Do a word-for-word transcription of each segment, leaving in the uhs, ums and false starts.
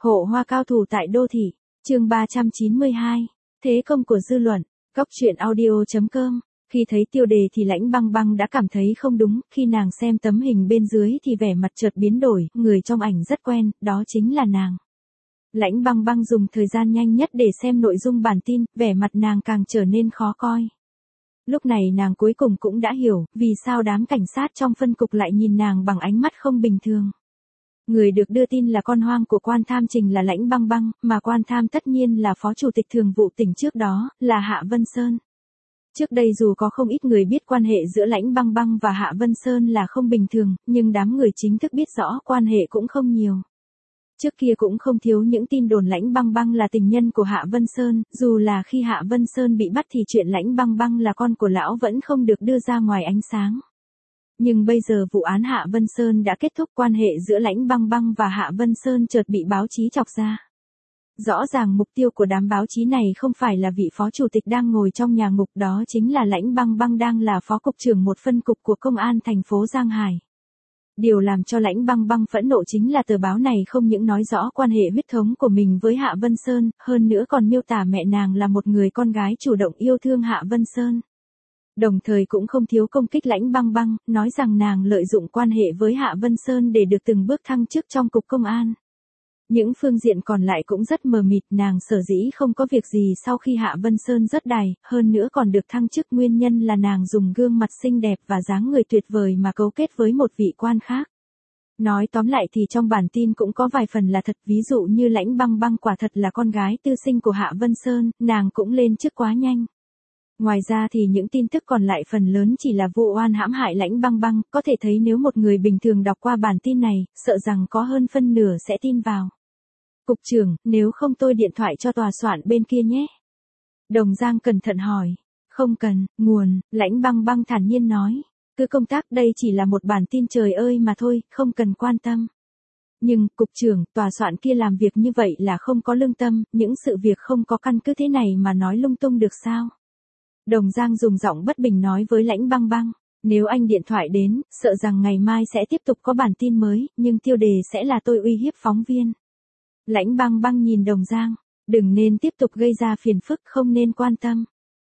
Hộ hoa cao thủ tại đô thị, chương ba trăm chín mươi hai, thế công của dư luận, góc truyện audio.com. Khi thấy tiêu đề thì Lãnh Băng Băng đã cảm thấy không đúng, khi nàng xem tấm hình bên dưới thì vẻ mặt chợt biến đổi, người trong ảnh rất quen, đó chính là nàng. Lãnh Băng Băng dùng thời gian nhanh nhất để xem nội dung bản tin, vẻ mặt nàng càng trở nên khó coi. Lúc này nàng cuối cùng cũng đã hiểu, vì sao đám cảnh sát trong phân cục lại nhìn nàng bằng ánh mắt không bình thường. Người được đưa tin là con hoang của quan tham trình là Lãnh Băng Băng, mà quan tham tất nhiên là phó chủ tịch thường vụ tỉnh trước đó, là Hạ Vân Sơn. Trước đây dù có không ít người biết quan hệ giữa Lãnh Băng Băng và Hạ Vân Sơn là không bình thường, nhưng đám người chính thức biết rõ quan hệ cũng không nhiều. Trước kia cũng không thiếu những tin đồn Lãnh Băng Băng là tình nhân của Hạ Vân Sơn, dù là khi Hạ Vân Sơn bị bắt thì chuyện Lãnh Băng Băng là con của lão vẫn không được đưa ra ngoài ánh sáng. Nhưng bây giờ vụ án Hạ Vân Sơn đã kết thúc, quan hệ giữa Lãnh Băng Băng và Hạ Vân Sơn chợt bị báo chí chọc ra. Rõ ràng mục tiêu của đám báo chí này không phải là vị phó chủ tịch đang ngồi trong nhà ngục, đó chính là Lãnh Băng Băng đang là phó cục trưởng một phân cục của công an thành phố Giang Hải. Điều làm cho Lãnh Băng Băng phẫn nộ chính là tờ báo này không những nói rõ quan hệ huyết thống của mình với Hạ Vân Sơn, hơn nữa còn miêu tả mẹ nàng là một người con gái chủ động yêu thương Hạ Vân Sơn. Đồng thời cũng không thiếu công kích Lãnh Băng Băng, nói rằng nàng lợi dụng quan hệ với Hạ Vân Sơn để được từng bước thăng chức trong cục công an. Những phương diện còn lại cũng rất mờ mịt, nàng sở dĩ không có việc gì sau khi Hạ Vân Sơn rớt đài, hơn nữa còn được thăng chức nguyên nhân là nàng dùng gương mặt xinh đẹp và dáng người tuyệt vời mà cấu kết với một vị quan khác. Nói tóm lại thì trong bản tin cũng có vài phần là thật, ví dụ như Lãnh Băng Băng quả thật là con gái tư sinh của Hạ Vân Sơn, nàng cũng lên chức quá nhanh. Ngoài ra thì những tin tức còn lại phần lớn chỉ là vụ oan hãm hại Lãnh Băng Băng, có thể thấy nếu một người bình thường đọc qua bản tin này, sợ rằng có hơn phân nửa sẽ tin vào. Cục trưởng, nếu không tôi điện thoại cho tòa soạn bên kia nhé. Đồng Giang cẩn thận hỏi. Không cần, nguồn, Lãnh Băng Băng thản nhiên nói. Cứ công tác, đây chỉ là một bản tin trời ơi mà thôi, không cần quan tâm. Nhưng, cục trưởng, tòa soạn kia làm việc như vậy là không có lương tâm, những sự việc không có căn cứ thế này mà nói lung tung được sao? Đồng Giang dùng giọng bất bình nói với Lãnh Băng Băng. Nếu anh điện thoại đến, sợ rằng ngày mai sẽ tiếp tục có bản tin mới, nhưng tiêu đề sẽ là tôi uy hiếp phóng viên. Lãnh Băng Băng nhìn Đồng Giang, đừng nên tiếp tục gây ra phiền phức, không nên quan tâm.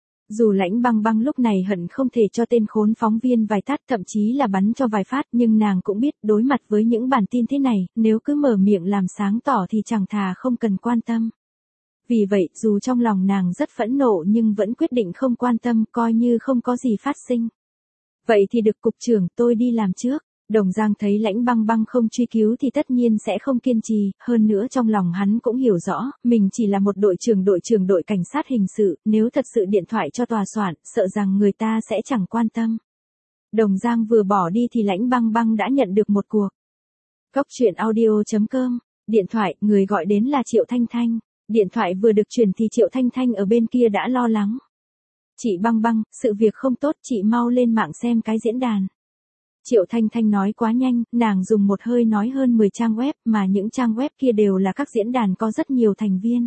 Dù Lãnh Băng Băng lúc này hận không thể cho tên khốn phóng viên vài tát, thậm chí là bắn cho vài phát, nhưng nàng cũng biết đối mặt với những bản tin thế này, nếu cứ mở miệng làm sáng tỏ thì chẳng thà không cần quan tâm. Vì vậy, dù trong lòng nàng rất phẫn nộ nhưng vẫn quyết định không quan tâm, coi như không có gì phát sinh. Vậy thì được cục trưởng, tôi đi làm trước. Đồng Giang thấy Lãnh Băng Băng không truy cứu thì tất nhiên sẽ không kiên trì, hơn nữa trong lòng hắn cũng hiểu rõ, mình chỉ là một đội trưởng đội trưởng đội cảnh sát hình sự, nếu thật sự điện thoại cho tòa soạn, sợ rằng người ta sẽ chẳng quan tâm. Đồng Giang vừa bỏ đi thì Lãnh Băng Băng đã nhận được một cuộc. Góc truyện audio.com, điện thoại, người gọi đến là Triệu Thanh Thanh. Điện thoại vừa được truyền thì Triệu Thanh Thanh ở bên kia đã lo lắng. Chị Băng Băng, sự việc không tốt, chị mau lên mạng xem cái diễn đàn. Triệu Thanh Thanh nói quá nhanh, nàng dùng một hơi nói hơn mười trang web, mà những trang web kia đều là các diễn đàn có rất nhiều thành viên.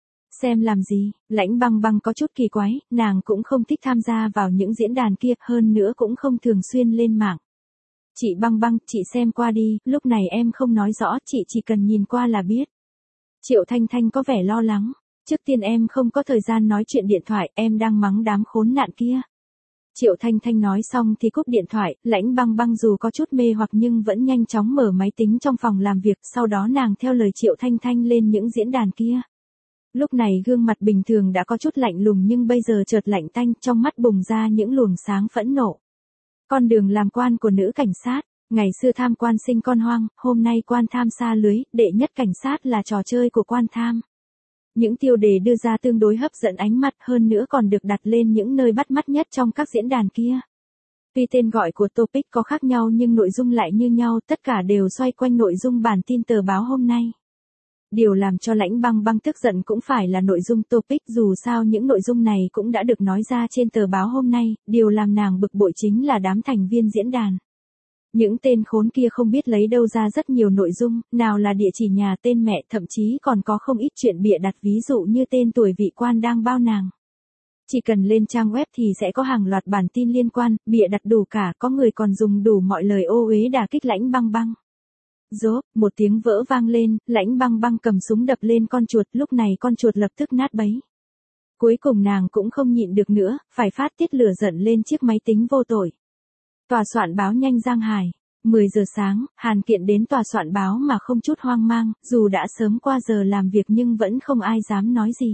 Xem làm gì? Lãnh Băng Băng có chút kỳ quái, nàng cũng không thích tham gia vào những diễn đàn kia, hơn nữa cũng không thường xuyên lên mạng. Chị Băng Băng, chị xem qua đi, lúc này em không nói rõ, chị chỉ cần nhìn qua là biết. Triệu Thanh Thanh có vẻ lo lắng. Trước tiên em không có thời gian nói chuyện điện thoại, em đang mắng đám khốn nạn kia. Triệu Thanh Thanh nói xong thì cúp điện thoại, Lãnh Băng Băng dù có chút mê hoặc nhưng vẫn nhanh chóng mở máy tính trong phòng làm việc, sau đó nàng theo lời Triệu Thanh Thanh lên những diễn đàn kia. Lúc này gương mặt bình thường đã có chút lạnh lùng nhưng bây giờ chợt lạnh tanh, trong mắt bùng ra những luồng sáng phẫn nộ. Con đường làm quan của nữ cảnh sát, ngày xưa tham quan sinh con hoang, hôm nay quan tham xa lưới, đệ nhất cảnh sát là trò chơi của quan tham. Những tiêu đề đưa ra tương đối hấp dẫn ánh mắt, hơn nữa còn được đặt lên những nơi bắt mắt nhất trong các diễn đàn kia. Tuy tên gọi của topic có khác nhau nhưng nội dung lại như nhau, tất cả đều xoay quanh nội dung bản tin tờ báo hôm nay. Điều làm cho Lãnh Băng Băng tức giận cũng phải là nội dung topic, dù sao những nội dung này cũng đã được nói ra trên tờ báo hôm nay, điều làm nàng bực bội chính là đám thành viên diễn đàn. Những tên khốn kia không biết lấy đâu ra rất nhiều nội dung, nào là địa chỉ nhà, tên mẹ, thậm chí còn có không ít chuyện bịa đặt, ví dụ như tên tuổi vị quan đang bao nàng. Chỉ cần lên trang web thì sẽ có hàng loạt bản tin liên quan, bịa đặt đủ cả, có người còn dùng đủ mọi lời ô uế đả kích Lãnh Băng Băng. Rốp, một tiếng vỡ vang lên, Lãnh Băng Băng cầm súng đập lên con chuột, lúc này con chuột lập tức nát bấy. Cuối cùng nàng cũng không nhịn được nữa, phải phát tiết lửa giận lên chiếc máy tính vô tội. Tòa soạn báo nhanh Giang Hải. mười giờ sáng, Hàn Kiện đến tòa soạn báo mà không chút hoang mang, dù đã sớm qua giờ làm việc nhưng vẫn không ai dám nói gì.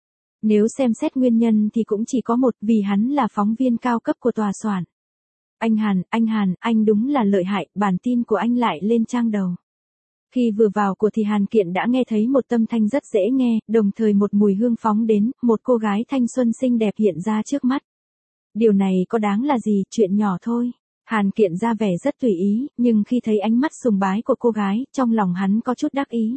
Nếu xem xét nguyên nhân thì cũng chỉ có một, vì hắn là phóng viên cao cấp của tòa soạn. Anh Hàn, anh Hàn, anh đúng là lợi hại, bản tin của anh lại lên trang đầu. Khi vừa vào của thì Hàn Kiện đã nghe thấy một âm thanh rất dễ nghe, đồng thời một mùi hương phóng đến, một cô gái thanh xuân xinh đẹp hiện ra trước mắt. Điều này có đáng là gì, chuyện nhỏ thôi. Hàn Kiện ra vẻ rất tùy ý, nhưng khi thấy ánh mắt sùng bái của cô gái, trong lòng hắn có chút đắc ý.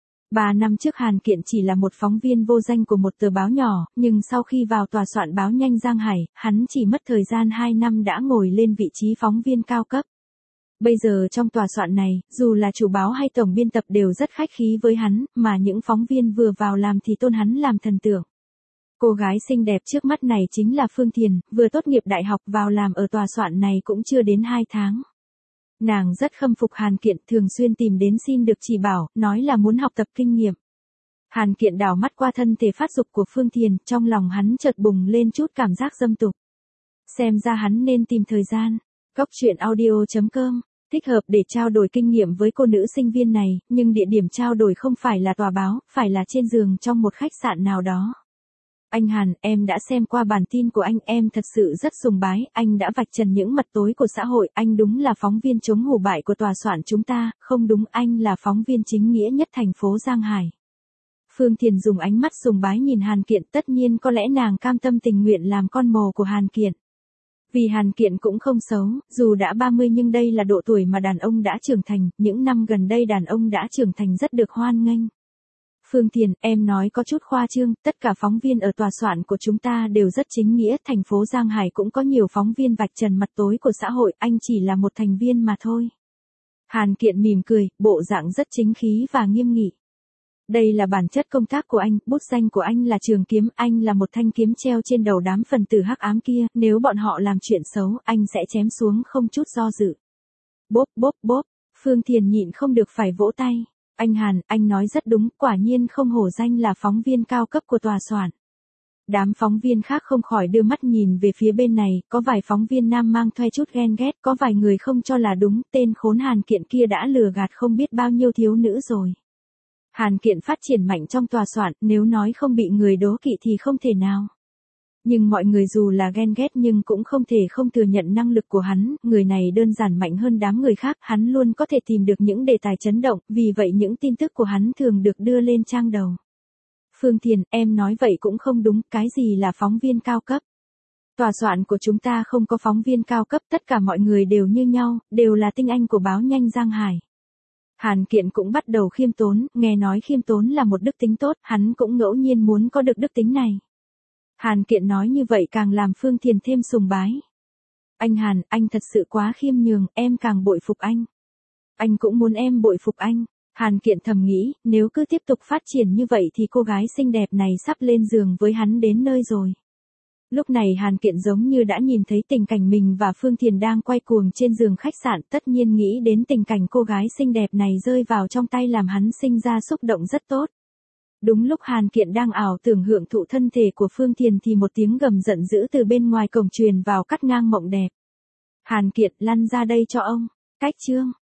Ba năm trước Hàn Kiện chỉ là một phóng viên vô danh của một tờ báo nhỏ, nhưng sau khi vào tòa soạn báo nhanh Giang Hải, hắn chỉ mất thời gian hai năm đã ngồi lên vị trí phóng viên cao cấp. Bây giờ trong tòa soạn này, dù là chủ báo hay tổng biên tập đều rất khách khí với hắn, mà những phóng viên vừa vào làm thì tôn hắn làm thần tượng. Cô gái xinh đẹp trước mắt này chính là Phương Thiền, vừa tốt nghiệp đại học vào làm ở tòa soạn này cũng chưa đến hai tháng. Nàng rất khâm phục Hàn Kiện, thường xuyên tìm đến xin được chỉ bảo, nói là muốn học tập kinh nghiệm. Hàn Kiện đảo mắt qua thân thể phát dục của Phương Thiền, trong lòng hắn chợt bùng lên chút cảm giác dâm tục. Xem ra hắn nên tìm thời gian. Cóc truyện audio chấm com thích hợp để trao đổi kinh nghiệm với cô nữ sinh viên này, nhưng địa điểm trao đổi không phải là tòa báo, phải là trên giường trong một khách sạn nào đó. Anh Hàn, em đã xem qua bản tin của anh, em thật sự rất sùng bái, anh đã vạch trần những mặt tối của xã hội, anh đúng là phóng viên chống hủ bại của tòa soạn chúng ta, không đúng, anh là phóng viên chính nghĩa nhất thành phố Giang Hải. Phương Thiền dùng ánh mắt sùng bái nhìn Hàn Kiện, tất nhiên có lẽ nàng cam tâm tình nguyện làm con mồ của Hàn Kiện. Vì Hàn Kiện cũng không xấu, dù đã ba mươi nhưng đây là độ tuổi mà đàn ông đã trưởng thành, những năm gần đây đàn ông đã trưởng thành rất được hoan nghênh. Phương Thiền, em nói có chút khoa trương, tất cả phóng viên ở tòa soạn của chúng ta đều rất chính nghĩa, thành phố Giang Hải cũng có nhiều phóng viên vạch trần mặt tối của xã hội, anh chỉ là một thành viên mà thôi. Hàn Kiện mỉm cười, bộ dạng rất chính khí và nghiêm nghị. Đây là bản chất công tác của anh, bút danh của anh là Trường Kiếm, anh là một thanh kiếm treo trên đầu đám phần tử hắc ám kia, nếu bọn họ làm chuyện xấu, anh sẽ chém xuống không chút do dự. Bốp bốp bốp, Phương Thiền nhịn không được phải vỗ tay. Anh Hàn, anh nói rất đúng, quả nhiên không hổ danh là phóng viên cao cấp của tòa soạn. Đám phóng viên khác không khỏi đưa mắt nhìn về phía bên này, có vài phóng viên nam mang thoe chút ghen ghét, có vài người không cho là đúng, tên khốn Hàn Kiện kia đã lừa gạt không biết bao nhiêu thiếu nữ rồi. Hàn Kiện phát triển mạnh trong tòa soạn, nếu nói không bị người đố kỵ thì không thể nào. Nhưng mọi người dù là ghen ghét nhưng cũng không thể không thừa nhận năng lực của hắn, người này đơn giản mạnh hơn đám người khác, hắn luôn có thể tìm được những đề tài chấn động, vì vậy những tin tức của hắn thường được đưa lên trang đầu. Phương Thiền, em nói vậy cũng không đúng, cái gì là phóng viên cao cấp? Tòa soạn của chúng ta không có phóng viên cao cấp, tất cả mọi người đều như nhau, đều là tinh anh của báo nhanh Giang Hải. Hàn Kiện cũng bắt đầu khiêm tốn, nghe nói khiêm tốn là một đức tính tốt, hắn cũng ngẫu nhiên muốn có được đức tính này. Hàn Kiện nói như vậy càng làm Phương Thiền thêm sùng bái. Anh Hàn, anh thật sự quá khiêm nhường, em càng bội phục anh. Anh cũng muốn em bội phục anh. Hàn Kiện thầm nghĩ, nếu cứ tiếp tục phát triển như vậy thì cô gái xinh đẹp này sắp lên giường với hắn đến nơi rồi. Lúc này Hàn Kiện giống như đã nhìn thấy tình cảnh mình và Phương Thiền đang quay cuồng trên giường khách sạn, tất nhiên nghĩ đến tình cảnh cô gái xinh đẹp này rơi vào trong tay làm hắn sinh ra xúc động rất tốt. Đúng lúc Hàn Kiện đang ảo tưởng hưởng thụ thân thể của Phương Thiền thì một tiếng gầm giận dữ từ bên ngoài cổng truyền vào cắt ngang mộng đẹp. Hàn Kiện, lăn ra đây cho ông. Cách chương.